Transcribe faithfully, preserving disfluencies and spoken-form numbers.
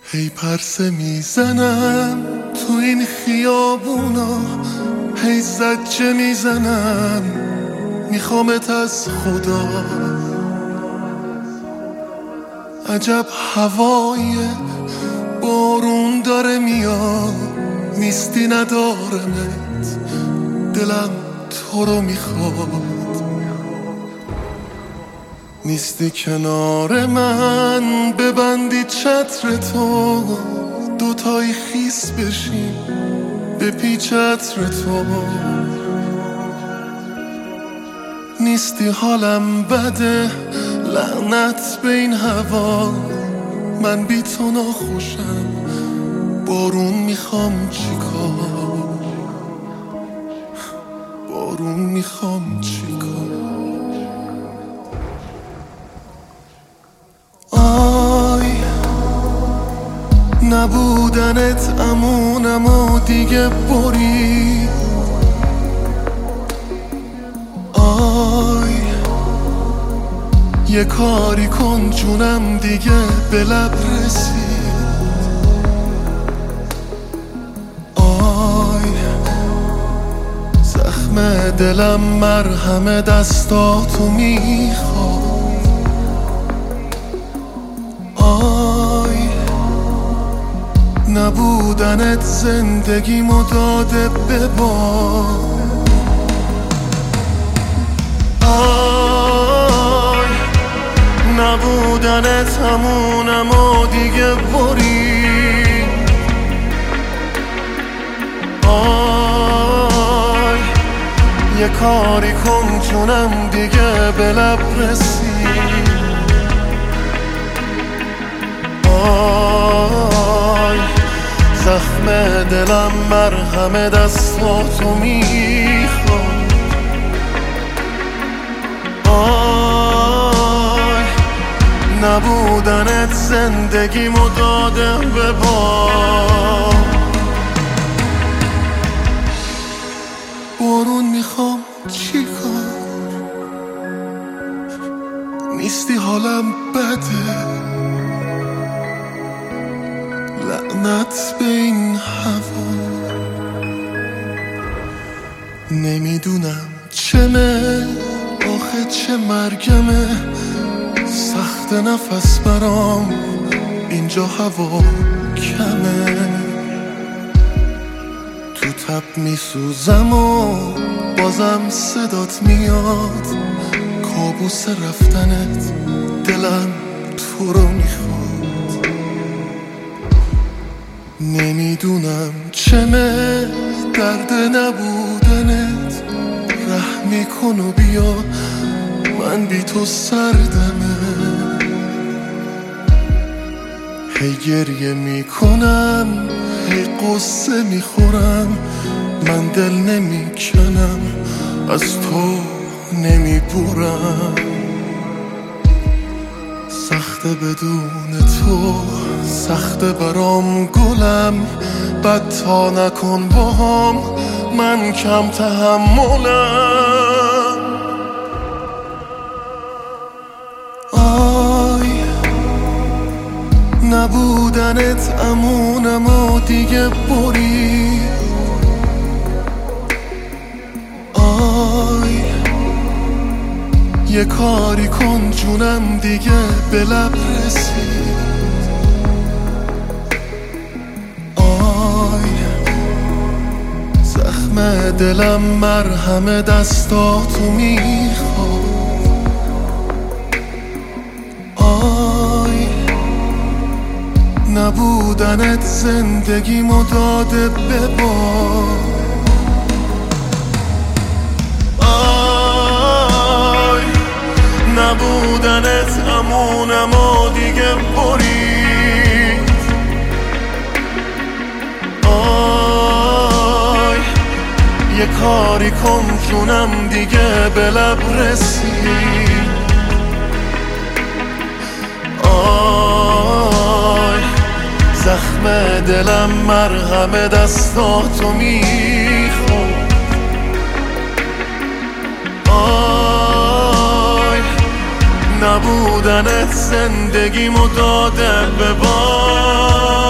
هی پرسه میزنم تو این خیابونا، هی زجه میزنم میخوامت از خدا. عجب هوای بارون داره میاد، نیستی ندارمت، دلم تو رو میخواد. نیستی کنار من، ببندی چتر تو، دوتایی خیس بشیم به پی چتر تو. نیستی حالم بده، لعنت به این هوا، من بی تو ناخوشم، بارون میخوام چیکار، بارون میخوام چیکار. آی نبودنت امونم و دیگه برید. آی یه کاری کن جونم دیگه به لب رسید. آی زخم دلم مرهم دستاتو میخواد. آی نبودنت زندگیمو داده به باد. آی نبودنت همونم و دیگه برید. آی یه کاری کن جونم دیگه به لب رسید. آی زخم دلم مرهم دستاتو میخواد. آی نبودنت زندگیمو داده به باد. بارون میخوام چیکار، نیستی حالم بده، لعنت به این هوا. نمیدونم چمه آخه چه مرگمه، سخت نفس برام اینجا هوا کمه. تو تب میسوزم و بازم صدات میاد، کابوس رفتنت دلم تو رو میخواد. نمیدونم چمه درد نبودنت، رحمی کن و بیا من بی تو سردمه. هی گریه میکنم، هی قصه میخورم، من دل نمیکنم، از تو نمیبرم. سخته بدون تو، سخته برام گلم، بد تا نکن باهام، من کم تحملم. آی نبودنت امونم و دیگه برید. آی یه کاری کن جونم دیگه به لب رسید. آی زخم دلم مرهم دستاتو میخواد. آی نبودنت زندگیمو داده به باد. نبودنت امونم و دیگه برید. آی یه کاری کن جونم دیگه به لب رسید. آی زخم دلم مرهم دستاتو میخواد. نبودنت زندگیمو داده به باد.